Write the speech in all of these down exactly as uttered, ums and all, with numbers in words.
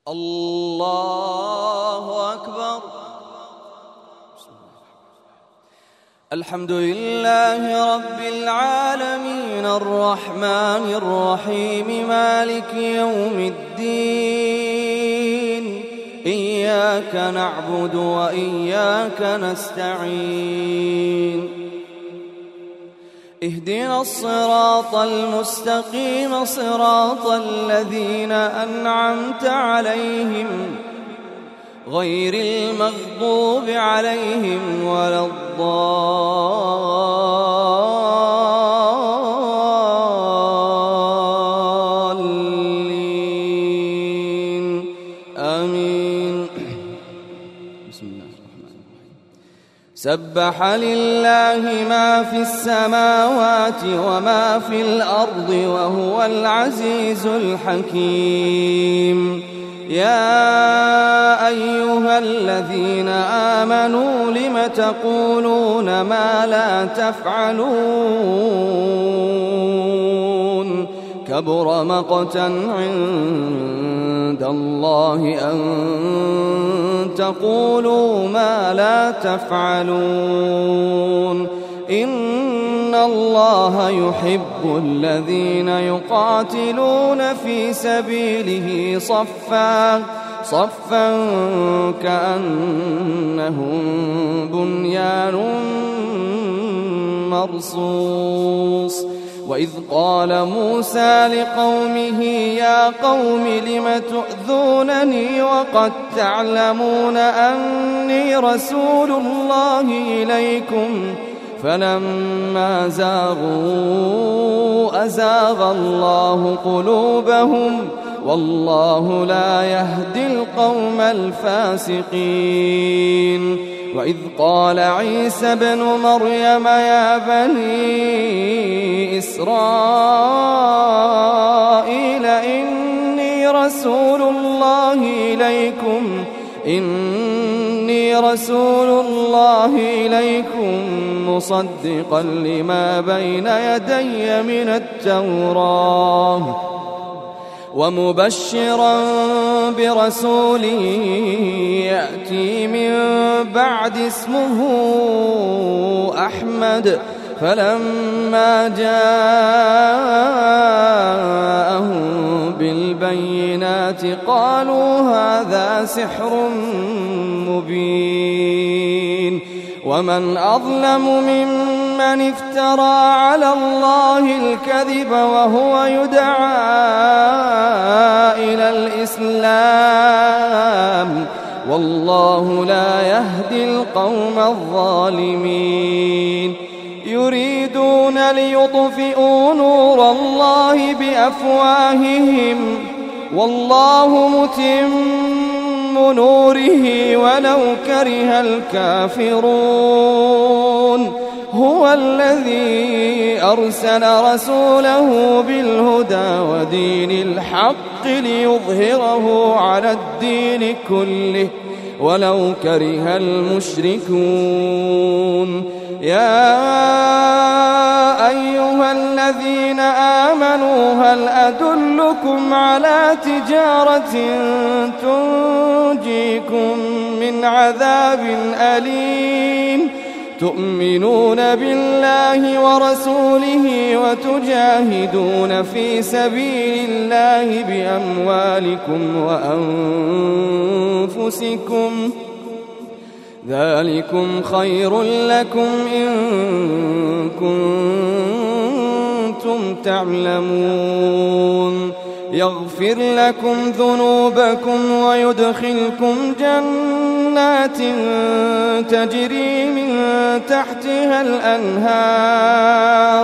الله أكبر. الحمد لله رب العالمين الرحمن الرحيم مالك يوم الدين. إياك نعبد وإياك نستعين. اهدنا الصراط المستقيم صراط الذين أنعمت عليهم غير المغضوب عليهم ولا الضالين. آمين. بسم الله الرحمن الرحيم. سبح لله ما في السماوات وما في الأرض وهو العزيز الحكيم. يا أيها الذين آمنوا لم تقولون ما لا تفعلون؟ كبر مقتا عند الله أن تقولوا ما لا تفعلون. إن الله يحب الذين يقاتلون في سبيله صفا صفا كأنهم بنيان مرصوص. وإذ قال موسى لقومه يا قوم لم تؤذونني وقد تعلمون أني رسول الله إليكم فلما زاغوا أزاغ الله قلوبهم والله لا يهدي القوم الفاسقين. وإذ قال عيسى ابن مريم يا بني إسرائيل إني رسول الله إليكم إني رسول الله إليكم مصدقا لما بين يدي من التوراة ومبشرا برسول يأتي من بعد اسمه أحمد. فلما جاءهم بالبينات قالوا هذا سحر مبين. ومن أظلم ممن افترى على الله الكذب وهو يدعى إلى الإسلام والله لا يهدي القوم الظالمين. يريدون ليطفئوا نور الله بأفواههم والله متم نوره ولو كره الكافرون. هو الذي أرسل رسوله بالهدى ودين الحق ليظهره على الدين كله ولو كره المشركون. يا أيها الذين آمنوا هل أدلكم على تجارة تنجيكم من عذاب أليم؟ تؤمنون بالله ورسوله وتجاهدون في سبيل الله بأموالكم وأنفسكم ذلكم خير لكم إن كنتم تعلمون. يغفر لكم ذنوبكم ويدخلكم جنات تجري من تحتها الأنهار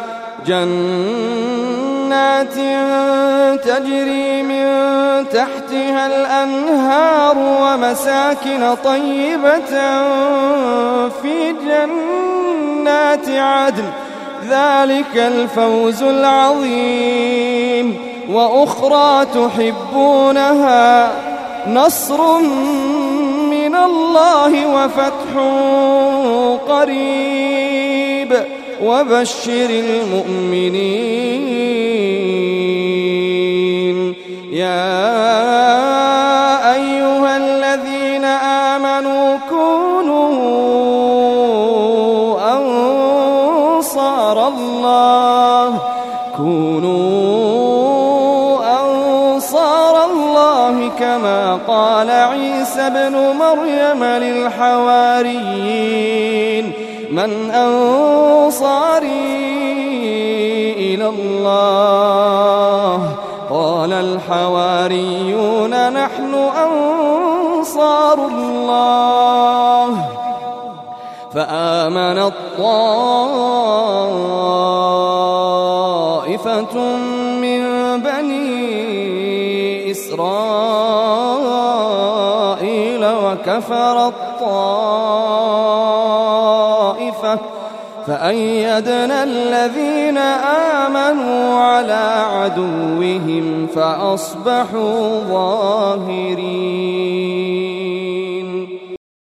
جنات تجري من تحتها الأنهار ومساكن طيبة في جنات عدن ذلك الفوز العظيم. وأخرى تحبونها نصر من الله وفتح قريب وبشر المؤمنين. يا كما قال عيسى ابن مريم للحواريين من أنصاري إلى الله قال الحواريون نحن أنصار الله فآمنت طائفة من بني إسرائيل وكفرت طائفة فأيدنا الذين آمنوا على عدوهم فأصبحوا ظاهرين.